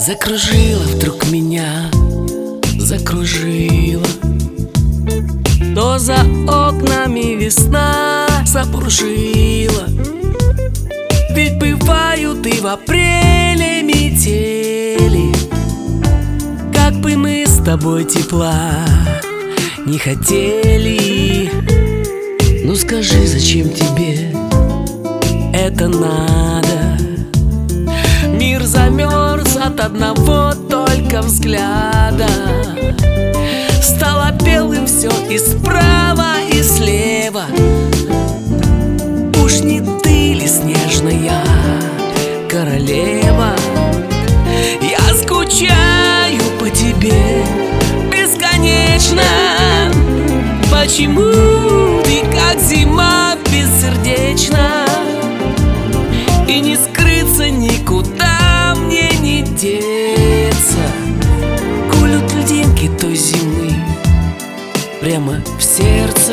Закружила вдруг меня, закружила. То за окнами весна запружила. Ведь бывают и в апреле метели. Как бы мы с тобой тепла не хотели. Ну скажи, зачем тебе это надо? Мир замерз от одного только взгляда. Стало белым все и справа, и слева. Уж не ты ли, снежная королева? Я скучаю по тебе бесконечно. Почему ты как зима бессердечна? И не скрыться никуда мне не деться. Колют льдинки той зимы прямо в сердце.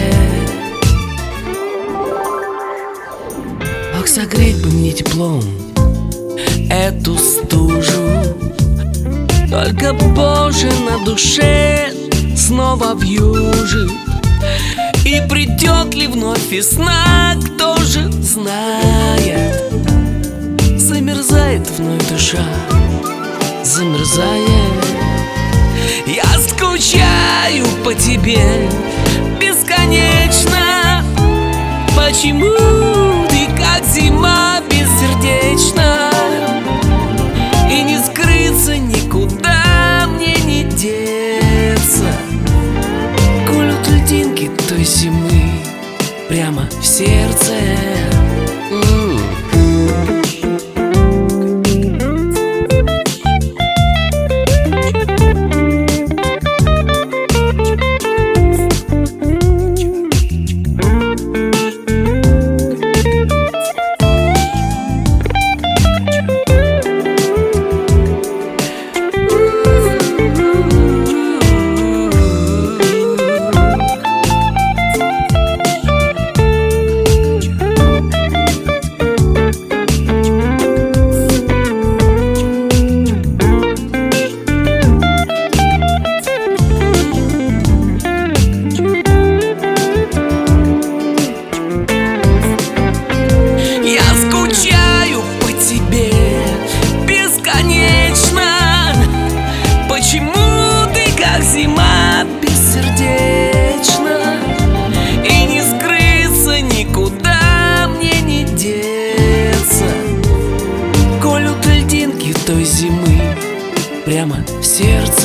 Ох, согреть бы мне теплом эту стужу. Только позже на душе снова вьюжит. И придет ли вновь весна, кто же знает. Замерзает вновь душа, замерзает. Я скучаю по тебе бесконечно. Почему ты как зима бессердечна? И не скрыться никуда мне не деться. Колют льдинки той зимы прямо в сердце. Почему ты как зима бессердечна? И не скрыться никуда мне не деться. Колют льдинки той зимы прямо в сердце.